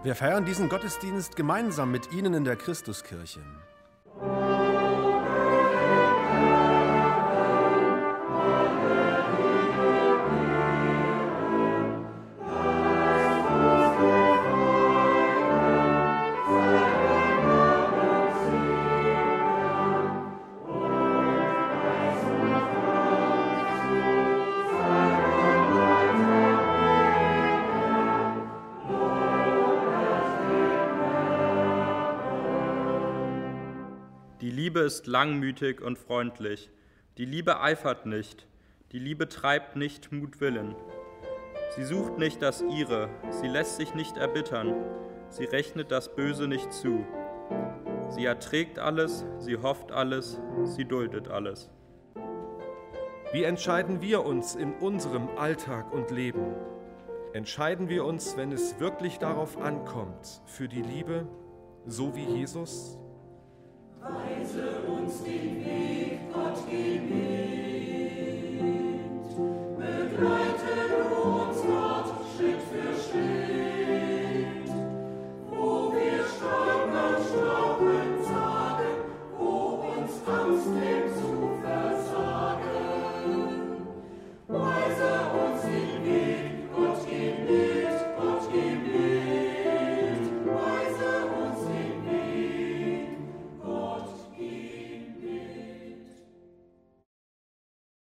Wir feiern diesen Gottesdienst gemeinsam mit Ihnen in der Christuskirche. Die Liebe ist langmütig und freundlich. Die Liebe eifert nicht. Die Liebe treibt nicht Mutwillen. Sie sucht nicht das Ihre. Sie lässt sich nicht erbittern. Sie rechnet das Böse nicht zu. Sie erträgt alles. Sie hofft alles. Sie duldet alles. Wie entscheiden wir uns in unserem Alltag und Leben? Entscheiden wir uns, wenn es wirklich darauf ankommt, für die Liebe, so wie Jesus? Weise uns den Weg, Gott, geh mit.